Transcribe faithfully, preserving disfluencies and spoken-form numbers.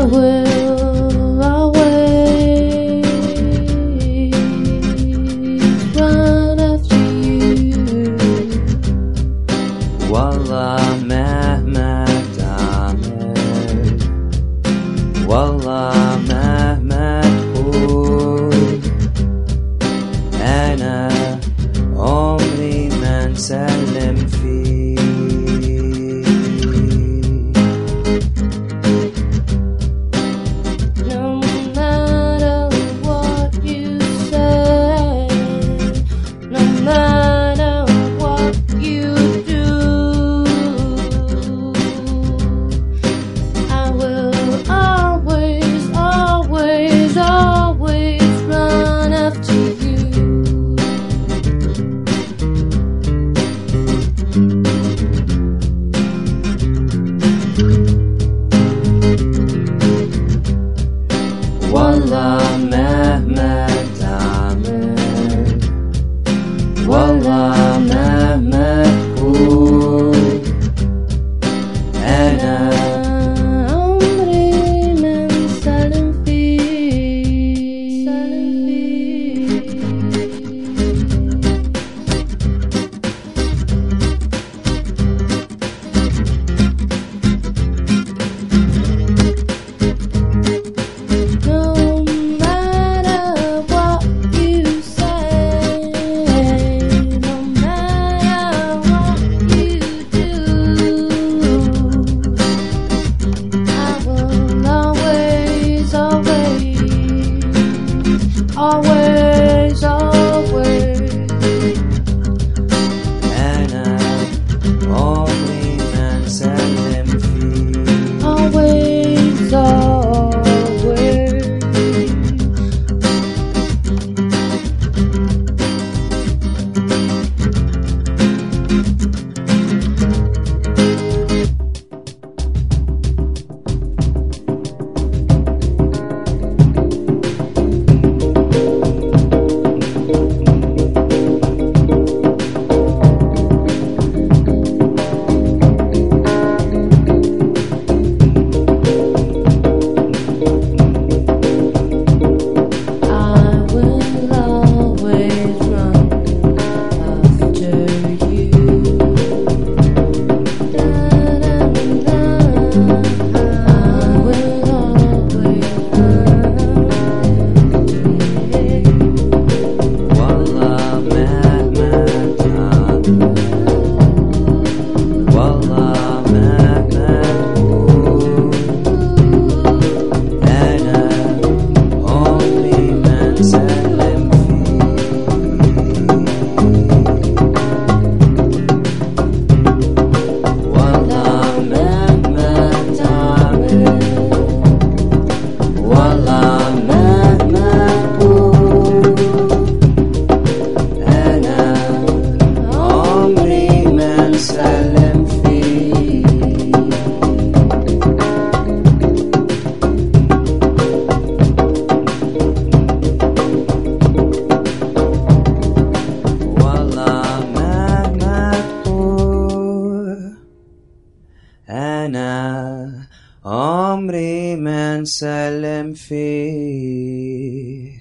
will always run after you. والله مهما تعمل، والله مهما تقول، أنا عمري ما نسلم فيك. No matter what you say, no matter what you do, I will always, always, always run after you. والله مهما تعمل، والله مهما تقول، أنا عمري ما انسلم فيك، سلم فيك. No matter what you say, no matter what you do, I will always, always, always, always. أنا عمري ما نسلم فيك. Always, always. I will always run after you. Da-da-da-da. I will always run after you. والله مهما تعمل، والله مهما تقول، أنا عمري ما نسلم فيك. والله مهما تعمل، والله مهما تقول، أنا عمري ما نسلم فيك. والله مهما تقول، أنا عمري ما نسلم فيك.